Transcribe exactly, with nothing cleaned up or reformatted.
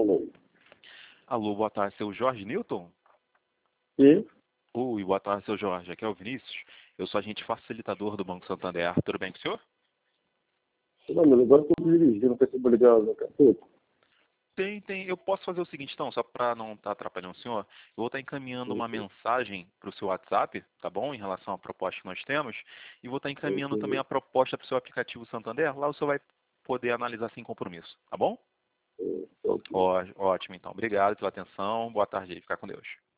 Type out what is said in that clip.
falando. Alô, boa tarde, seu Jorge Newton? E, Oi, boa tarde, seu Jorge. Aqui é o Vinícius. Eu sou agente facilitador do Banco Santander. Tudo bem com o senhor? não, meu, agora eu estou dirigindo, não sei se eu vou ligar daqui a pouco. Tem, tem. Eu posso fazer o seguinte, então, só para não estar atrapalhando o senhor, eu vou estar encaminhando uma mensagem para o seu WhatsApp, tá bom? Em relação à proposta que nós temos. E vou estar encaminhando também a proposta para o seu aplicativo Santander. Lá o senhor vai poder analisar sem compromisso, tá bom? Ó, ótimo, então. Obrigado pela atenção. Boa tarde aí. Fica com Deus.